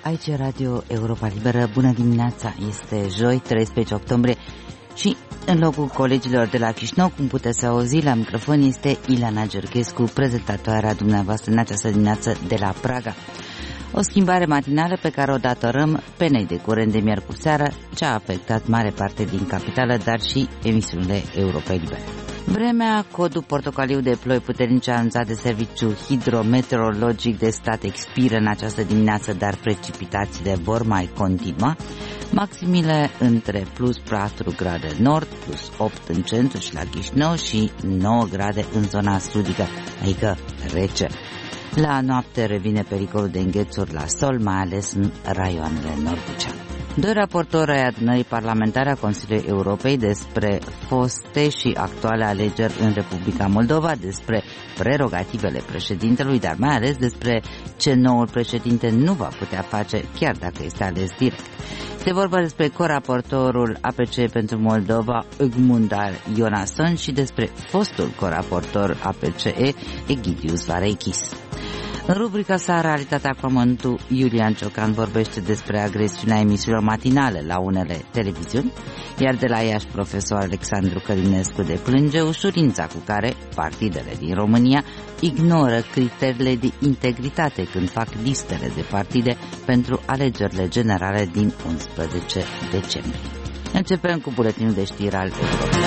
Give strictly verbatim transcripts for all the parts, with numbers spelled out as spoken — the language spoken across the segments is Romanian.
Aici e Radio Europa Liberă. Bună dimineața! Este joi, treisprezece octombrie și în locul colegilor de la Chișinău, cum puteți auzi, la microfon este Ileana Georgescu, prezentatoarea dumneavoastră în această dimineață de la Praga. O schimbare matinală pe care o datorăm penei de curent de miercuri seară, ce a afectat mare parte din capitală, dar și emisiunile Europei Libere. Vremea, codul portocaliu de ploi puternice anunțat de Serviciul Hidrometeorologic de Stat expiră în această dimineață, dar precipitațiile vor mai continua. Maximile între plus patru grade în nord, plus opt în centru și la Chișinău și nouă grade în zona sudică, adică rece. La noapte revine pericolul de înghețuri la sol, mai ales în raioanele nord-buceane. Doi raportori ai adunării parlamentare a Consiliului Europei despre foste și actuale alegeri în Republica Moldova, despre prerogativele președintelui, dar mai ales despre ce noul președinte nu va putea face, chiar dacă este ales direct. Este vorba despre coraportorul A P C pentru Moldova, Ögmundar Jonasson, și despre fostul coraportor A P C E, Egidius Vareikis. În rubrica sa Realitatea Pământul, Iulian Ciocan vorbește despre agresiunea emisiilor matinale la unele televiziuni, iar de la Iași profesor Alexandru Călinescu deplânge ușurința cu care partidele din România ignoră criteriile de integritate când fac listele de partide pentru alegerile generale din unsprezece decembrie. Începem cu buletinul de știri al Europei.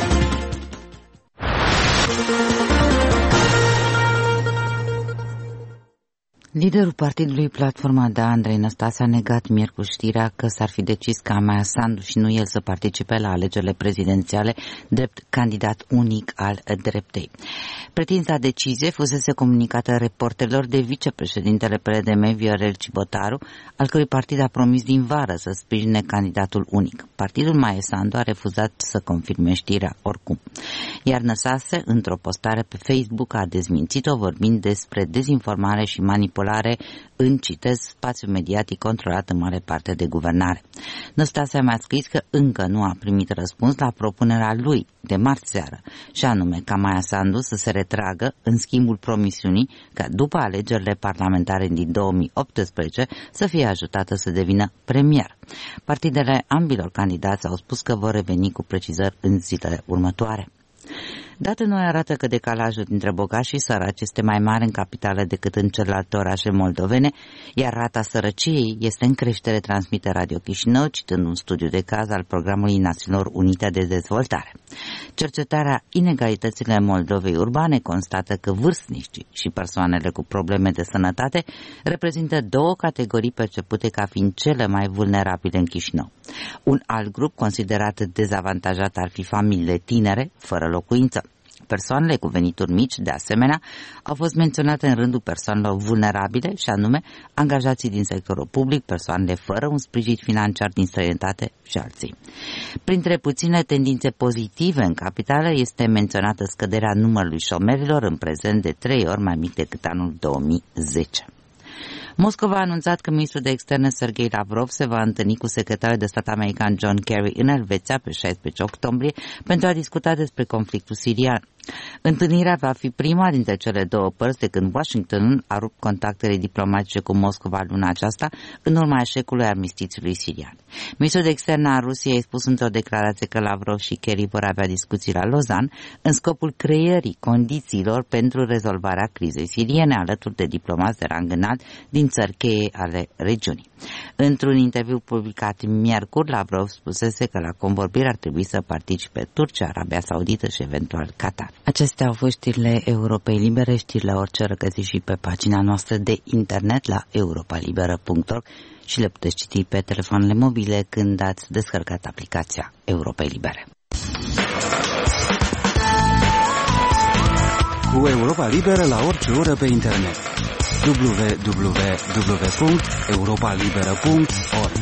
Liderul partidului Platforma Da, Andrei Năstase, a negat miercuri știrea că s-ar fi decis ca Maia Sandu și nu el să participe la alegerile prezidențiale drept candidat unic al dreptei. Pretinsa decizie fusese comunicată reporterilor de vicepreședintele P R D M, Viorel Cibotaru, al cărui partid a promis din vară să sprijine candidatul unic. Partidul Maia Sandu a refuzat să confirme știrea oricum. Iar Năstase, într-o postare pe Facebook, a dezmințit-o vorbind despre dezinformare și manipulare în, citez, spațiul mediatic controlat în mare parte de guvernare. Năstase a mai scris că încă nu a primit răspuns la propunerea lui de marți seară, și anume ca Maia Sandu să se retragă în schimbul promisiunii ca după alegerile parlamentare din două mii optsprezece să fie ajutată să devină premier. Partidele ambilor candidați au spus că vor reveni cu precizări în zilele următoare. Date noi arată că decalajul dintre bogați și săraci este mai mare în capitală decât în celelalte orașe moldovene, iar rata sărăciei este în creștere, transmite Radio Chișinău, citând un studiu de caz al Programului Națiunilor Unite de Dezvoltare. Cercetarea Inegalitățile Moldovei Urbane constată că vârstnicii și persoanele cu probleme de sănătate reprezintă două categorii percepute ca fiind cele mai vulnerabile în Chișinău. Un alt grup considerat dezavantajat ar fi familiile tinere, fără locuință. Persoanele cu venituri mici, de asemenea, au fost menționate în rândul persoanelor vulnerabile, și anume angajații din sectorul public, persoanele fără un sprijin financiar din străinătate și alții. Printre puține tendințe pozitive în capitală este menționată scăderea numărului șomerilor, în prezent de trei ori mai mic decât anul două mii zece. Moscova a anunțat că ministrul de externe Sergei Lavrov se va întâlni cu secretarul de stat american John Kerry în Elveția pe șaisprezece octombrie pentru a discuta despre conflictul sirian. Întâlnirea va fi prima dintre cele două părți de când Washingtonul a rupt contactele diplomatice cu Moscova luna aceasta în urma eșecului armistițiului sirian. Ministrul de externe al Rusiei a spus într-o declarație că Lavrov și Kerry vor avea discuții la Lausanne în scopul creării condițiilor pentru rezolvarea crizei siriene, alături de diplomați de rang înalt din țări cheie ale regiunii. Într-un interviu publicat miercuri, Lavrov spusese că la convorbiri ar trebui să participe Turcia, Arabia Saudită și eventual Qatar. Acestea au fost știrile Europei Libere, știrile orice regăsiți și pe pagina noastră de internet la europa liberă punct org și le puteți citi pe telefoanele mobile când ați descărcat aplicația Europei Libere. Cu Europa Liberă la orice oră pe internet. w w w punct europa liberă punct org.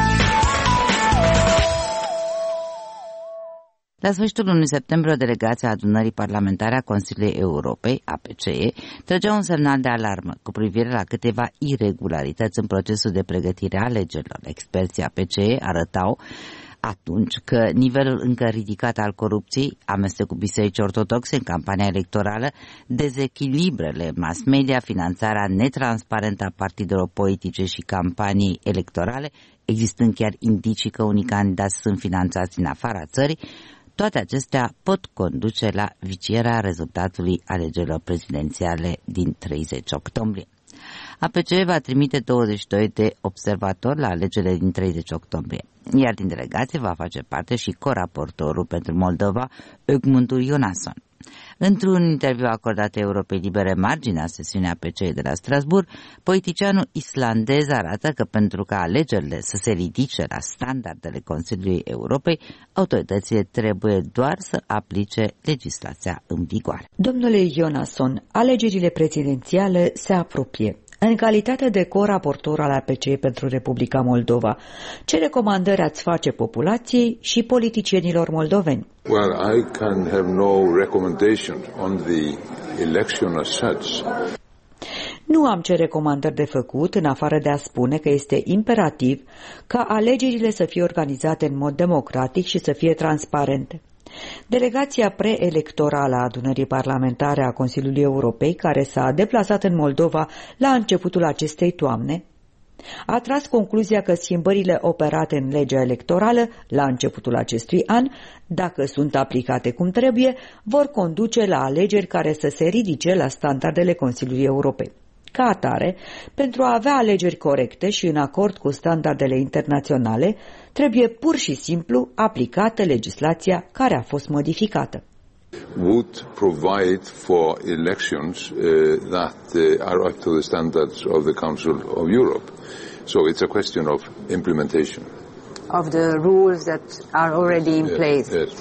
La sfârșitul lunii septembrie, o delegație a adunării parlamentare a Consiliului Europei, A P C E, trăgea un semnal de alarmă cu privire la câteva iregularități în procesul de pregătire a alegerilor. Experții A P C E arătau atunci că nivelul încă ridicat al corupției, amestecul bisericii ortodoxe în campania electorală, dezechilibrele mass media, finanțarea netransparentă a partidelor politice și campanii electorale, existând chiar indicii că unii candidați sunt finanțați în afara țării, toate acestea pot conduce la vicierea rezultatului alegerilor prezidențiale din treizeci octombrie. A P C va trimite douăzeci și doi de observatori la alegerile din treizeci octombrie, iar din delegație va face parte și coraportorul pentru Moldova, Ögmundur Jónasson. Într-un interviu acordat Europei Libere marginea sesiunii A P C de la Strasbourg, politicianul islandez arată că pentru ca alegerile să se ridice la standardele Consiliului Europei, autoritățile trebuie doar să aplice legislația în vigoare. Domnule Jónasson, alegerile prezidențiale se apropie. În calitate de co-raportor al A P C pentru Republica Moldova, ce recomandări ați face populației și politicienilor moldoveni? Well, I can have no recommendation on the election as such. Nu am ce recomandări de făcut, în afară de a spune că este imperativ ca alegerile să fie organizate în mod democratic și să fie transparente. Delegația preelectorală a adunării parlamentare a Consiliului Europei, care s-a deplasat în Moldova la începutul acestei toamne, a tras concluzia că schimbările operate în legea electorală la începutul acestui an, dacă sunt aplicate cum trebuie, vor conduce la alegeri care să se ridice la standardele Consiliului Europei. Ca atare, pentru a avea alegeri corecte și în acord cu standardele internaționale, trebuie pur și simplu aplicată legislația care a fost modificată. Would provide for elections uh, that uh, are up to the standards of the Council of Europe. So it's a question of implementation. Of the rules that are already in place. Yes, yes.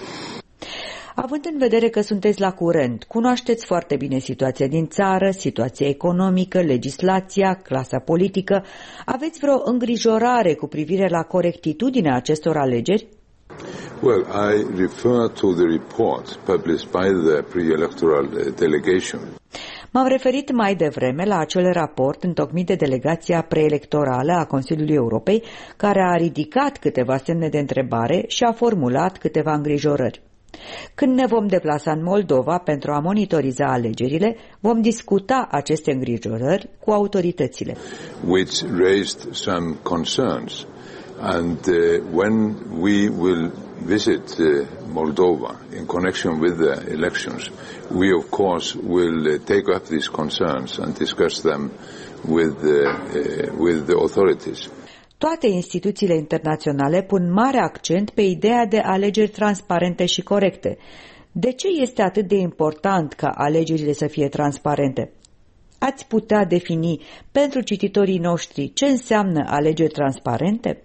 Având în vedere că sunteți la curent, cunoașteți foarte bine situația din țară, situația economică, legislația, clasa politică, aveți vreo îngrijorare cu privire la corectitudinea acestor alegeri? Well, I refer to the report published by the pre-electoral delegation. M-am referit mai devreme la acel raport întocmit de delegația preelectorală a Consiliului Europei, care a ridicat câteva semne de întrebare și a formulat câteva îngrijorări. Când ne vom deplasa în Moldova pentru a monitoriza alegerile, vom discuta aceste îngrijorări cu autoritățile. Which raised some concerns, and uh, when we will visit uh, Moldova in connection with the elections, we of course will uh, take up these concerns and discuss them with the, uh, with the authorities. Toate instituțiile internaționale pun mare accent pe ideea de alegeri transparente și corecte. De ce este atât de important ca alegerile să fie transparente? Ați putea defini pentru cititorii noștri ce înseamnă alegeri transparente?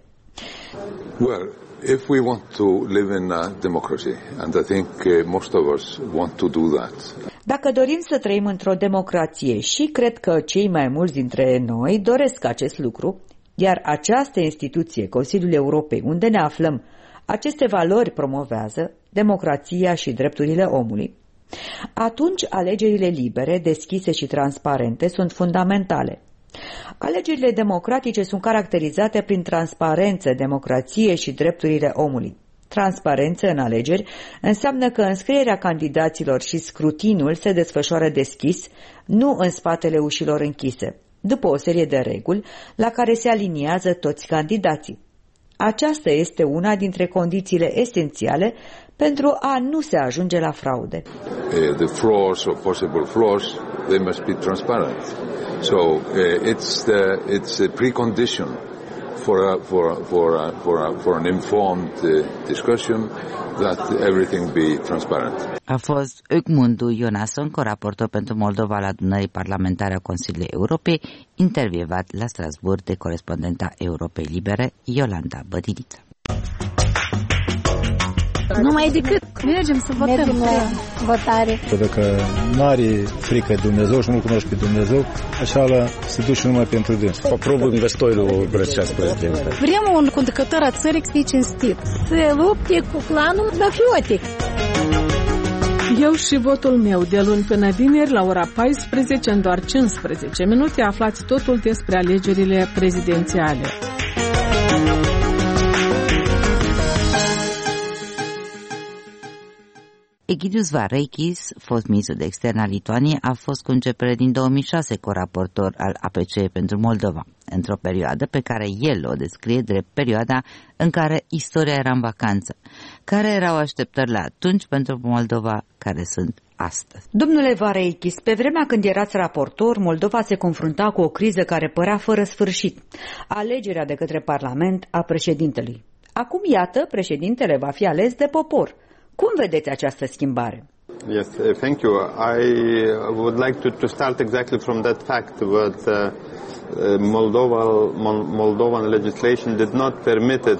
Well, if we want to live in a democracy, and I think uh, most of us want to do that. Dacă dorim să trăim într-o democrație, și cred că cei mai mulți dintre noi doresc acest lucru, iar această instituție, Consiliul Europei, unde ne aflăm, aceste valori promovează, democrația și drepturile omului, atunci alegerile libere, deschise și transparente sunt fundamentale. Alegerile democratice sunt caracterizate prin transparență, democrație și drepturile omului. Transparență în alegeri înseamnă că înscrierea candidaților și scrutinul se desfășoară deschis, nu în spatele ușilor închise, după o serie de reguli la care se aliniază toți candidații. Aceasta este una dintre condițiile esențiale pentru a nu se ajunge la fraude. Uh, the flaws or possible flaws, they must be transparent. So uh, it's the it's a precondition for a, for a, for a, for a, for an informed uh, discussion that everything be transparent. A fost Ögmundur Jónasson, coraportor pentru Moldova la adunării parlamentare a Consiliului Europei, intervievat la Strasbourg de corespondenta Europei Libere, Iolanda Bădiniță. Numai decât mergem să votăm. Mergem la votare. Dacă nu are frică de Dumnezeu și nu-L cunoști pe Dumnezeu, așa la se duce numai pentru dâns. Aprobăm investorul Brăceas președinte. Vrem un conducător a țării să fie cinstit, să lupte cu clanul mafiotic. Eu și votul meu de luni până vineri la ora paisprezece în doar cincisprezece minute aflați totul despre alegerile prezidențiale. Egidius Vareikis, fost ministru de externe al Lituaniei, a fost cu începere din două mii șase coraportor al A P C E pentru Moldova, într-o perioadă pe care el o descrie drept perioada în care istoria era în vacanță. Care erau așteptările atunci pentru Moldova, care sunt astăzi? Domnule Vareikis, pe vremea când erați raportor, Moldova se confrunta cu o criză care părea fără sfârșit. Alegerea de către Parlament a președintelui. Acum, iată, președintele va fi ales de popor. Cum vedeți această schimbare? Yes, thank you. I would like to, to start exactly from that fact that uh, Moldova, Moldovan legislation did not permit it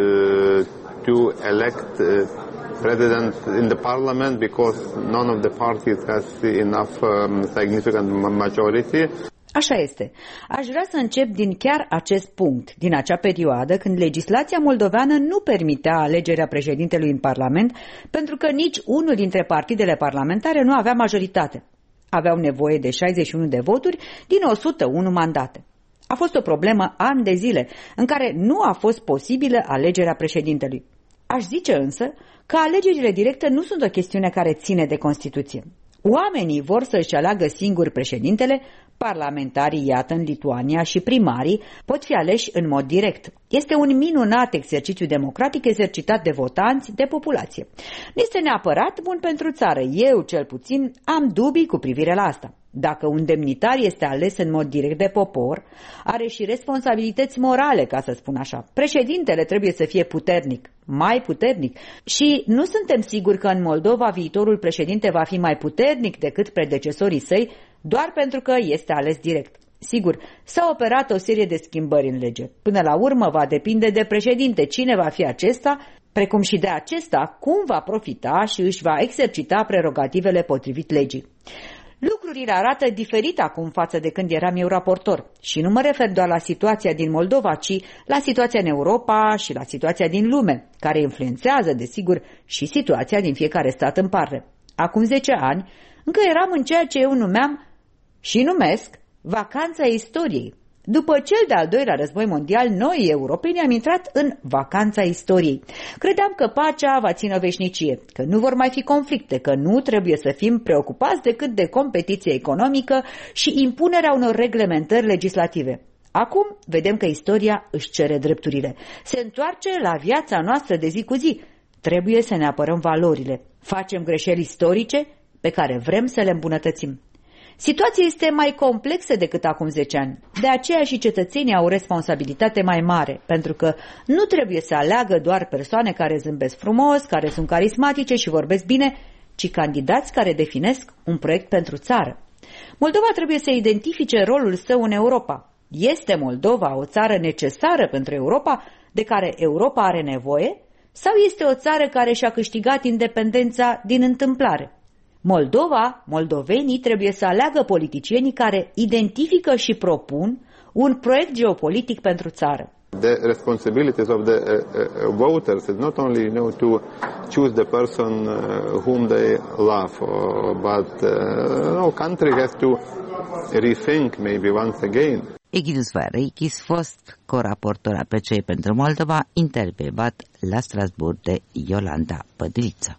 uh, to elect uh, president in the parliament because none of the parties has enough um, significant majority. Așa este. Aș vrea să încep din chiar acest punct, din acea perioadă când legislația moldoveană nu permitea alegerea președintelui în Parlament, pentru că nici unul dintre partidele parlamentare nu avea majoritate. Aveau nevoie de șaizeci și unu de voturi din o sută unu mandate. A fost o problemă ani de zile, în care nu a fost posibilă alegerea președintelui. Aș zice însă că alegerile directe nu sunt o chestiune care ține de Constituție. Oamenii vor să-și aleagă singuri președintele, parlamentarii, iată, în Lituania, și primarii pot fi aleși în mod direct. Este un minunat exercițiu democratic exercitat de votanți, de populație. Nu este neapărat bun pentru țară. Eu, cel puțin, am dubii cu privire la asta. Dacă un demnitar este ales în mod direct de popor, are și responsabilități morale, ca să spun așa. Președintele trebuie să fie puternic, mai puternic. Și nu suntem siguri că în Moldova viitorul președinte va fi mai puternic decât predecesorii săi, doar pentru că este ales direct. Sigur, s-a operat o serie de schimbări în lege. Până la urmă va depinde de președinte cine va fi acesta, precum și de acesta cum va profita și își va exercita prerogativele potrivit legii. Lucrurile arată diferit acum față de când eram eu raportor. Și nu mă refer doar la situația din Moldova, ci la situația în Europa și la situația din lume, care influențează, desigur, și situația din fiecare stat în parte. Acum zece ani, încă eram în ceea ce eu numeam și numesc vacanța istoriei. După cel de-al doilea război mondial, noi, europenii, am intrat în vacanța istoriei. Credeam că pacea va ține o veșnicie, că nu vor mai fi conflicte, că nu trebuie să fim preocupați decât de competiție economică și impunerea unor reglementări legislative. Acum vedem că istoria își cere drepturile. Se întoarce la viața noastră de zi cu zi. Trebuie să ne apărăm valorile. Facem greșeli istorice pe care vrem să le îmbunătățim. Situația este mai complexă decât acum zece ani. De aceea și cetățenii au o responsabilitate mai mare, pentru că nu trebuie să aleagă doar persoane care zâmbesc frumos, care sunt carismatice și vorbesc bine, ci candidați care definesc un proiect pentru țară. Moldova trebuie să identifice rolul său în Europa. Este Moldova o țară necesară pentru Europa, de care Europa are nevoie, sau este o țară care și-a câștigat independența din întâmplare? Moldova, moldovenii trebuie să aleagă politicienii care identifică și propun un proiect geopolitic pentru țară. The responsibilities of the uh, uh, voters is not only, you know, to choose the person uh, whom they love, uh, but uh, no, country has to rethink maybe once again. Egidius Vareikis, fost coraportor A P C E pentru Moldova, intervievat la Strasbourg de Iolanda Pădriță.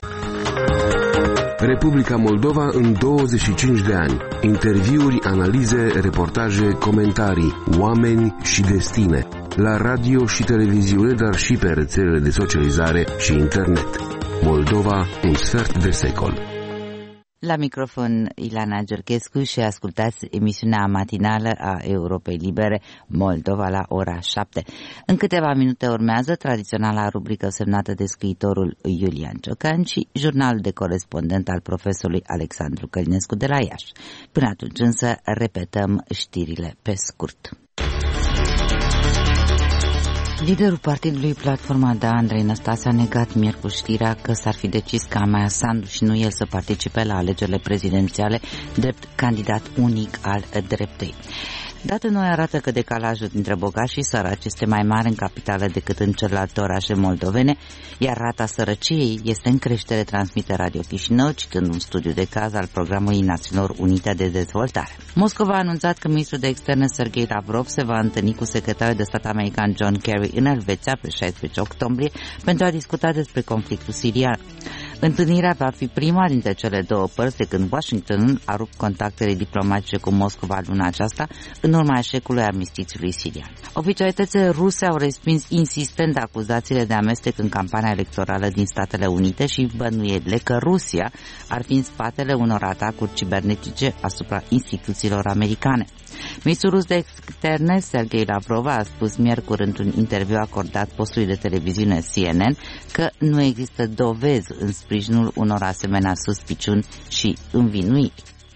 Republica Moldova în douăzeci și cinci de ani. Interviuri, analize, reportaje, comentarii, oameni și destine. La radio și televiziune, dar și pe rețelele de socializare și internet. Moldova, un sfert de secol. La microfon Ilana Gerchescu și ascultați emisiunea matinală a Europei Libere, Moldova, la ora șapte. În câteva minute urmează tradiționala rubrică semnată de scriitorul Iulian Ciocan și jurnalul de corespondent al profesorului Alexandru Călinescu de la Iași. Până atunci însă repetăm știrile pe scurt. Liderul partidului Platforma Da, Andrei Năstase, a negat miercuri știrea că s-ar fi decis ca Maia Sandu și nu el să participe la alegerile prezidențiale drept candidat unic al dreptei. Date noi arată că decalajul dintre bogați și săraci este mai mare în capitală decât în celelalte orașe moldovene, iar rata sărăciei este în creștere, transmite Radio Chișinău, citând un studiu de caz al Programului Națiunilor Unite de Dezvoltare. Moscova a anunțat că ministrul de externe Sergei Lavrov se va întâlni cu secretarul de stat american John Kerry în Elveția pe șaisprezece octombrie pentru a discuta despre conflictul sirian. Întâlnirea va fi prima dintre cele două părți de când Washington a rupt contactele diplomatice cu Moscova luna aceasta în urma eșecului armistițiului sirian. Oficialitățile ruse au respins insistent acuzațiile de amestec în campania electorală din Statele Unite și bănuielile că Rusia ar fi în spatele unor atacuri cibernetice asupra instituțiilor americane. Ministrul rus de externe, Sergei Lavrov, a spus miercuri într-un interviu acordat postului de televiziune C N N că nu există dovezi în sprijinul unor asemenea suspiciuni și învinuiri.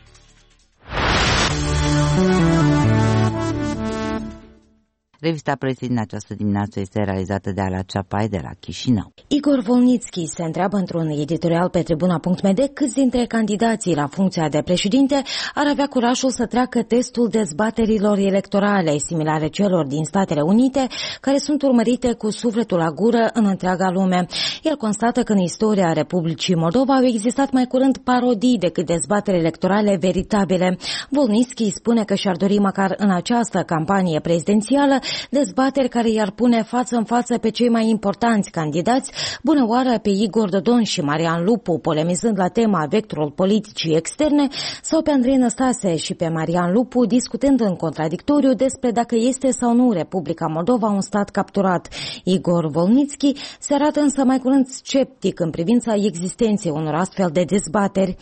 Revista presei din această dimineață este realizată de Ala Ceapai de la Chișinău. Igor Volnitski se întreabă într-un editorial pe tribuna punct m d câți dintre candidații la funcția de președinte ar avea curajul să treacă testul dezbaterilor electorale, similare celor din Statele Unite, care sunt urmărite cu sufletul la gură în întreaga lume. El constată că în istoria Republicii Moldova au existat mai curând parodii decât dezbateri electorale veritabile. Volnitski spune că și-ar dori măcar în această campanie prezidențială dezbateri care i-ar pune față în față pe cei mai importanți candidați, bună oară pe Igor Dodon și Marian Lupu, polemizând la tema vectorul politicii externe, sau pe Andrei Năstase și pe Marian Lupu, discutând în contradictoriu despre dacă este sau nu Republica Moldova un stat capturat. Igor Volnitski se arată însă mai curând sceptic în privința existenței unor astfel de dezbateri.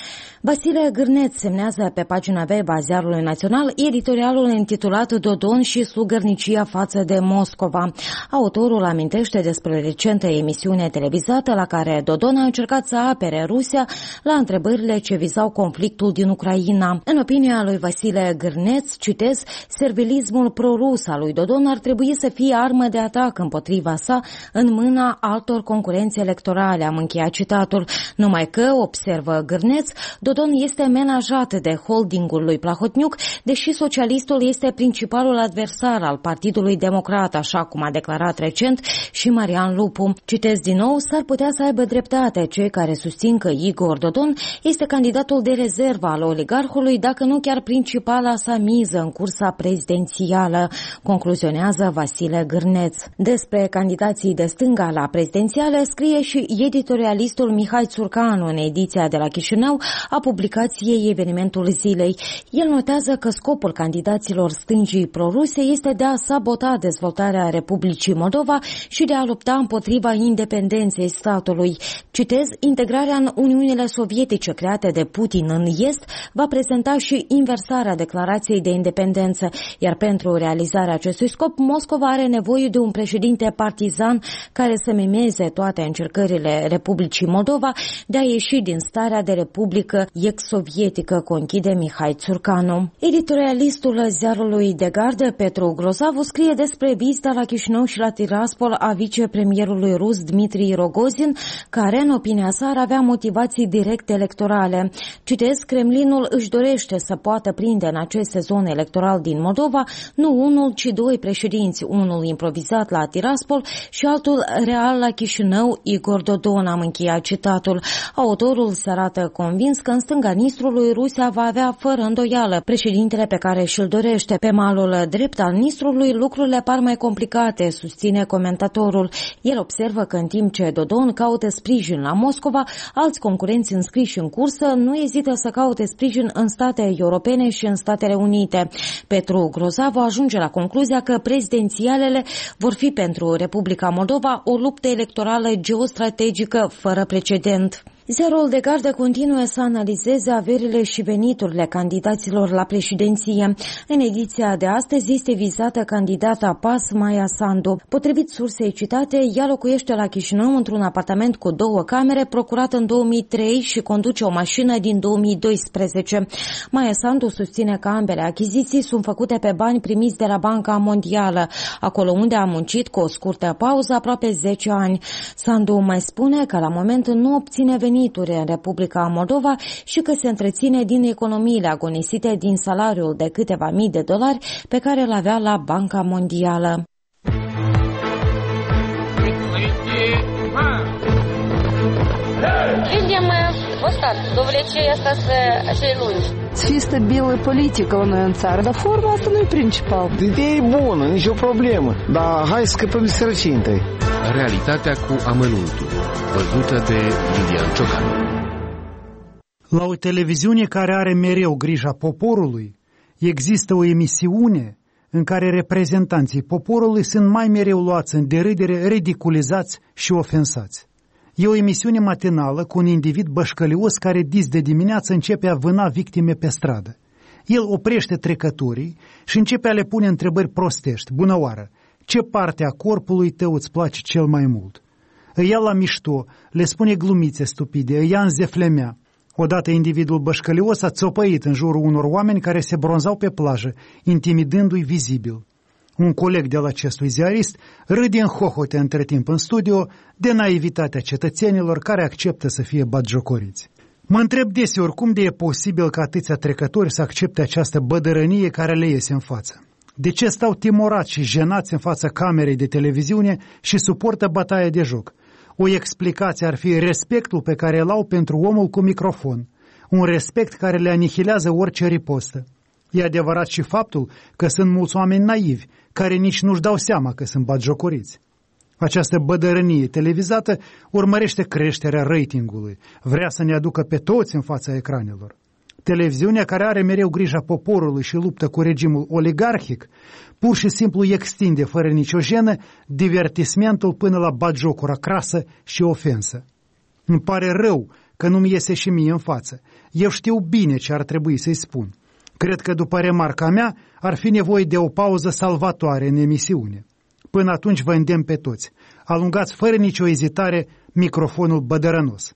Vasile Gârneț semnează pe pagina web a Ziarului Național editorialul intitulat Dodon și slugărnicia față de Moscova. Autorul amintește despre recentă emisiune televizată la care Dodon a încercat să apere Rusia la întrebările ce vizau conflictul din Ucraina. În opinia lui Vasile Gârneț, citez, servilismul prorus al lui Dodon ar trebui să fie armă de atac împotriva sa în mâna altor concurenți electorale. Am încheiat citatul. Numai că, observă Gârneț, Dodon este menajat de holdingul lui Plahotniuc, deși socialistul este principalul adversar al Partidului Democrat, așa cum a declarat recent și Marian Lupu. Citez din nou, s-ar putea să aibă dreptate cei care susțin că Igor Dodon este candidatul de rezervă al oligarhului, dacă nu chiar principala sa miză în cursa prezidențială, concluzionează Vasile Gârneț. Despre candidații de stânga la prezidențiale scrie și editorialistul Mihai Țurcanu în ediția de la Chișinău a publicației Evenimentul Zilei. El notează că scopul candidaților stângii proruse este de a sabota dezvoltarea Republicii Moldova și de a lupta împotriva independenței statului. Citez, integrarea în Uniunile Sovietice create de Putin în Est va prezenta și inversarea declarației de independență, iar pentru realizarea acestui scop, Moscova are nevoie de un președinte partizan care să mimeze toate încercările Republicii Moldova de a ieși din starea de republică ex-sovietică, conchide Mihai Țurcanu. Editorialistul ziarului de gardă, Petru Grozavu, scrie despre vizita la Chișinău și la Tiraspol a vicepremierului rus Dmitri Rogozin, care, în opinia sa, ar avea motivații direct electorale. Citez, Kremlinul își dorește să poată prinde în acest sezon electoral din Moldova nu unul, ci doi președinți, unul improvizat la Tiraspol și altul real la Chișinău, Igor Dodon, am încheiat citatul. Autorul se arată convins că în stânga Nistrului Rusia va avea fără îndoială președintele pe care și-l dorește. Pe malul drept al Nistrului lucrurile par mai complicate, susține comentatorul. El observă că în timp ce Dodon caută sprijin la Moscova, alți concurenți înscriși în cursă nu ezită să caute sprijin în state europene și în Statele Unite. Petru Grozavu ajunge la concluzia că prezidențialele vor fi pentru Republica Moldova o luptă electorală geostrategică fără precedent. Ziarul de gardă continuă să analizeze averile și veniturile candidaților la președinție. În ediția de astăzi este vizată candidata P A S, Maia Sandu. Potrivit sursei citate, ea locuiește la Chișinău într-un apartament cu două camere, procurat în două mii trei și conduce o mașină din două mii doisprezece. Maia Sandu susține că ambele achiziții sunt făcute pe bani primiți de la Banca Mondială, acolo unde a muncit cu o scurtă pauză aproape zece ani. Sandu mai spune că la moment nu obține venituri în Republica Moldova și că se întreține din economiile agonisite din salariul de câteva mii de dolari pe care îl avea la Banca Mondială. Видим остаток, довлечение остаться acei lungi. Să fie stabilă politică la noi în țară, dar forma asta nu e principal. Ideea e bună, nicio problemă, dar hai să scăpăm de sărăcie întâi. Realitatea cu amănuntul, văzută de Lilian Ciocan. La o televiziune care are mereu grija poporului, există o emisiune în care reprezentanții poporului sunt mai mereu luați în derâdere, ridiculizați și ofensați. E o emisiune matinală cu un individ bășcălios care dis de dimineață începe a vâna victime pe stradă. El oprește trecătorii și începe a le pune întrebări prostești. Bună oară, ce parte a corpului tău îți place cel mai mult? Îi ia la mișto, le spune glumițe stupide, îi ia în zeflemea. Odată individul bășcălios a țopăit în jurul unor oameni care se bronzau pe plajă, intimidându-i vizibil. Un coleg de la acestui ziarist râde în hohote între timp în studio de naivitatea cetățenilor care acceptă să fie batjocoriți. Mă întreb deseori cum de e posibil ca atâția trecători să accepte această bădărănie care le iese în față. De ce stau timorați și jenați în fața camerei de televiziune și suportă bătaia de joc? O explicație ar fi respectul pe care îl au pentru omul cu microfon, un respect care le anihilează orice ripostă. E adevărat și faptul că sunt mulți oameni naivi, care nici nu-și dau seama că sunt batjocoriți. Această bădărănie televizată urmărește creșterea ratingului, vrea să ne aducă pe toți în fața ecranelor. Televiziunea, care are mereu grija poporului și luptă cu regimul oligarhic, pur și simplu extinde fără nicio jenă divertismentul până la batjocura crasă și ofensă. Îmi pare rău că nu-mi iese și mie în față. Eu știu bine ce ar trebui să-i spun. Cred că după remarca mea ar fi nevoie de o pauză salvatoare în emisiune. Până atunci vă îndemn pe toți. Alungați fără nicio ezitare microfonul bădărănos.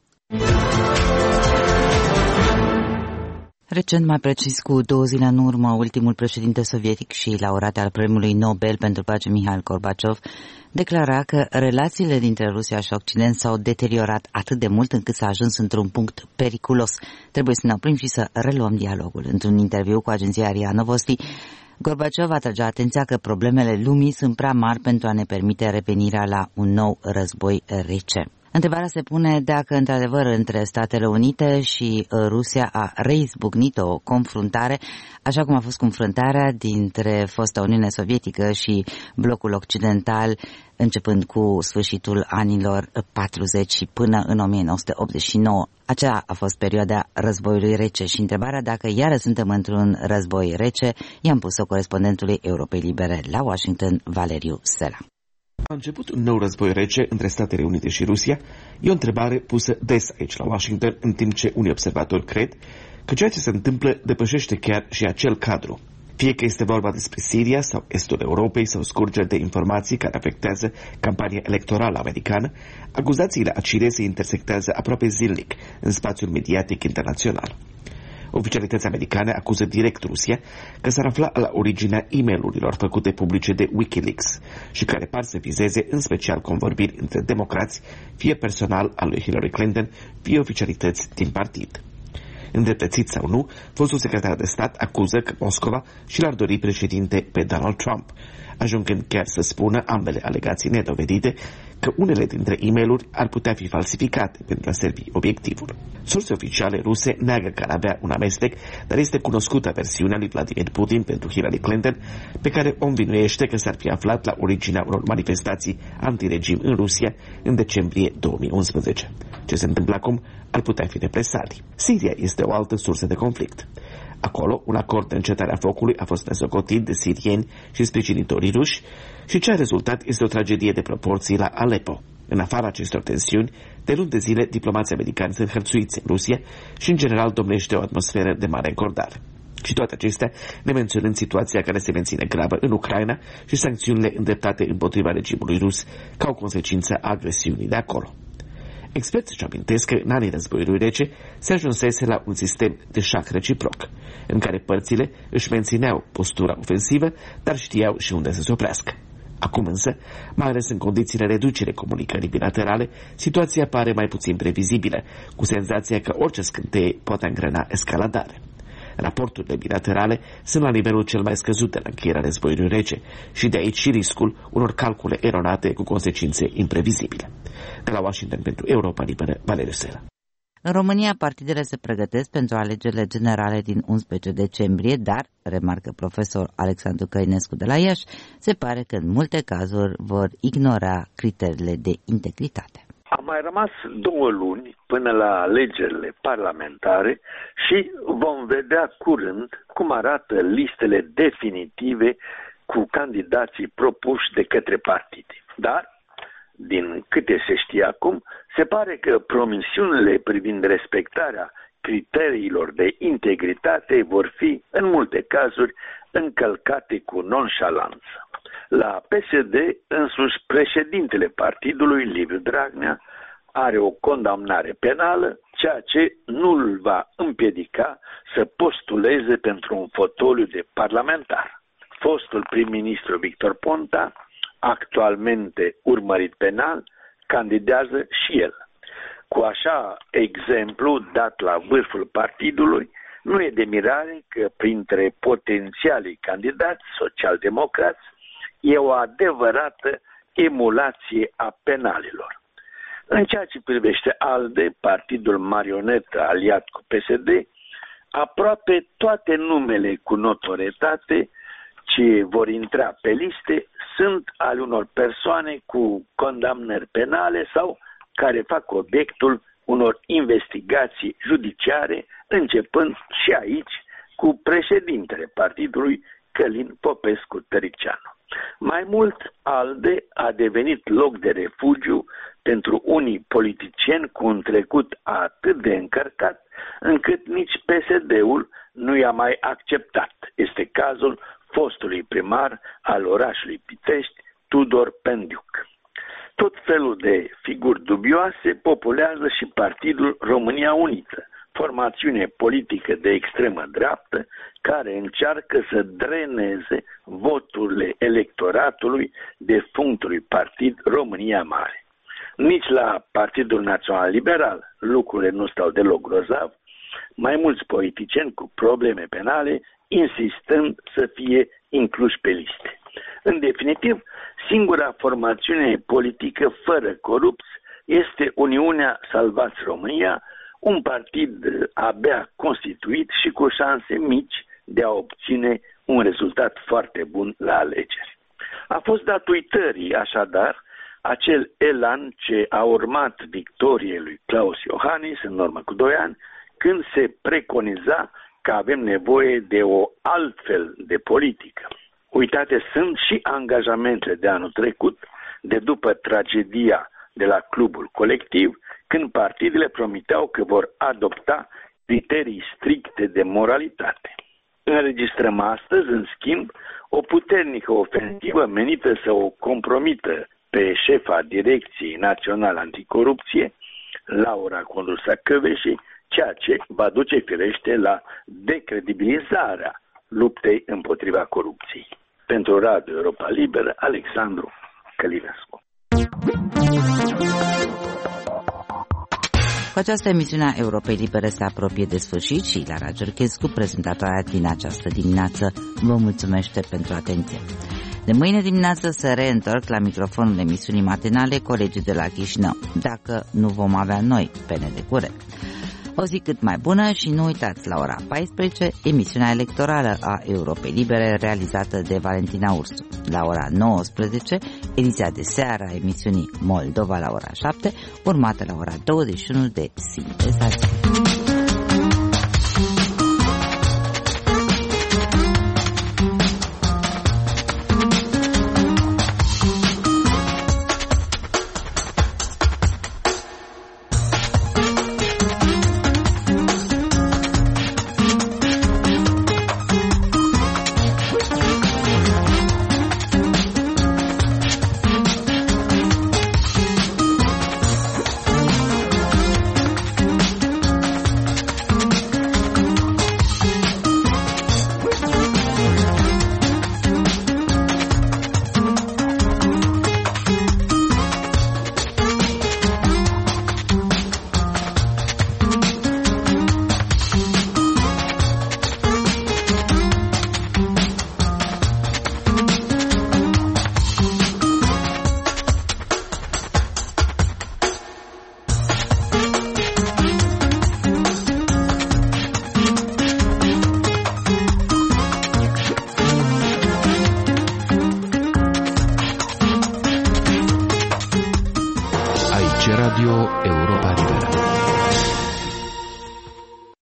Recent, mai precis cu două zile în urmă, ultimul președinte sovietic și laureat al Premiului Nobel pentru Pace Mihail Gorbaciov declara că relațiile dintre Rusia și Occident s-au deteriorat atât de mult încât s-a ajuns într-un punct periculos. Trebuie să ne oprim și să reluăm dialogul. Într-un interviu cu agenția RIA Novosti, Gorbaciov atragea atenția că problemele lumii sunt prea mari pentru a ne permite revenirea la un nou război rece. Întrebarea se pune dacă, într-adevăr, între Statele Unite și Rusia a reizbucnit o confruntare, așa cum a fost confruntarea dintre fosta Uniune Sovietică și blocul occidental, începând cu sfârșitul anilor patruzeci și până în o mie nouă sute optzeci și nouă. Aceea a fost perioada războiului rece și întrebarea dacă iară suntem într-un război rece i-am pus-o corespondentului Europei Libere la Washington, Valeriu Sela. A început un nou război rece între Statele Unite și Rusia? E o întrebare pusă des aici la Washington, în timp ce unii observatori cred că ceea ce se întâmplă depășește chiar și acel cadru. Fie că este vorba despre Siria sau estul Europei sau scurgeri de informații care afectează campania electorală americană, acuzațiile acide se intersectează aproape zilnic în spațiul mediatic internațional. Oficialități americane acuză direct Rusia că s-ar afla la originea e-mail-urilor făcute publice de Wikileaks și care par să vizeze în special convorbiri între democrați, fie personal al lui Hillary Clinton, fie oficialități din partid. Îndreptățit sau nu, fostul secretar de stat acuză că Moscova și l-ar dori președinte pe Donald Trump, ajungând chiar să spună ambele alegații nedovedite că unele dintre e-mail-uri ar putea fi falsificate pentru a servi obiectivul. Surse oficiale ruse neagă că ar avea un amestec, dar este cunoscută versiunea lui Vladimir Putin pentru Hillary Clinton, pe care o învinuiește că s-ar fi aflat la originea unor manifestații antiregim în Rusia în decembrie două mii unsprezece. Ce se întâmplă acum ar putea fi represalii. Siria este o altă sursă de conflict. Acolo, un acord de încetare a focului a fost nesocotit de sirieni și sprijinitorii ruși și ce a rezultat este o tragedie de proporții la Aleppo. În afara acestor tensiuni, de luni de zile, diplomații americani sunt hărțuiți în Rusia și, în general, domnește o atmosferă de mare încordare. Și toate acestea ne menționând situația care se menține gravă în Ucraina și sancțiunile îndreptate împotriva regimului rus ca o consecință a agresiunii de acolo. Experții își amintesc că în anii războiului rece se ajunsese la un sistem de șah reciproc, în care părțile își mențineau postura ofensivă, dar știau și unde să se oprească. Acum însă, mai ales în condițiile reducerii comunicării bilaterale, situația pare mai puțin previzibilă, cu senzația că orice scânteie poate angrena escaladare. Raporturile bilaterale sunt la nivelul cel mai scăzut de la încheierea războiului rece și de aici și riscul unor calcule eronate cu consecințe imprevizibile. De la Washington pentru Europa Liberă, Valeriu Sela. În România, partidele se pregătesc pentru alegerile generale din unsprezece decembrie, dar, remarcă profesor Alexandru Căinescu de la Iași, se pare că în multe cazuri vor ignora criteriile de integritate. A mai rămas două luni până la alegerile parlamentare și vom vedea curând cum arată listele definitive cu candidații propuși de către partide. Dar, din câte se știe acum, se pare că promisiunile privind respectarea criteriilor de integritate vor fi, în multe cazuri, încălcate cu nonșalanță. La P S D, însuși președintele partidului, Liviu Dragnea, are o condamnare penală, ceea ce nu îl va împiedica să postuleze pentru un fotoliu de parlamentar. Fostul prim-ministru Victor Ponta, actualmente urmărit penal, candidează și el. Cu așa exemplu dat la vârful partidului, nu e de mirare că printre potențialii candidați social-democrați e o adevărată emulație a penalilor. În ceea ce privește ALDE, partidul marionetă aliat cu P S D, aproape toate numele cu notorietate ce vor intra pe liste sunt ale unor persoane cu condamnări penale sau care fac obiectul unor investigații judiciare, începând și aici cu președintele partidului, Călin Popescu-Tăricianu. Mai mult, ALDE a devenit loc de refugiu pentru unii politicieni cu un trecut atât de încărcat, încât nici P S D-ul nu i-a mai acceptat. Este cazul fostului primar al orașului Pitești, Tudor Pendiuc. Tot felul de figuri dubioase populează și Partidul România Unită, formațiune politică de extremă dreaptă care încearcă să dreneze voturile electoratului de functului partid România Mare. Nici la Partidul Național Liberal lucrurile nu stau deloc grozav, mai mulți politicieni cu probleme penale insistând să fie incluși pe liste. În definitiv, singura formațiune politică fără corupți este Uniunea Salvați România, un partid abia constituit și cu șanse mici de a obține un rezultat foarte bun la alegeri. A fost dat uitării, așadar, acel elan ce a urmat victoriei lui Klaus Iohannis în urmă cu doi ani, când se preconiza că avem nevoie de o altfel de politică. Uitate sunt și angajamentele de anul trecut, de după tragedia de la Clubul Colectiv, când partidele promiteau că vor adopta criterii stricte de moralitate. Înregistrăm astăzi, în schimb, o puternică ofensivă menită să o compromită pe șefa Direcției Naționale Anticorupție, Laura Condrusa-Căveși, ceea ce va duce firește la decredibilizarea luptei împotriva corupției. Pentru Radio Europa Liberă, Alexandru Călinescu. Cu această emisiune a Europei Libere se apropie de sfârșit și Lara Giurchescu, prezentatoarea din această dimineață, vă mulțumește pentru atenție. De mâine dimineață se reîntorc la microfonul emisiunii matinale colegii de la Chișinău, dacă nu vom avea noi pene de curent. O zi cât mai bună și nu uitați, la ora paisprezece, emisiunea electorală a Europei Libere realizată de Valentina Ursu. La ora nouăsprezece, ediția de seară a emisiunii Moldova la ora șapte, urmată la ora douăzeci și unu de Sinteza.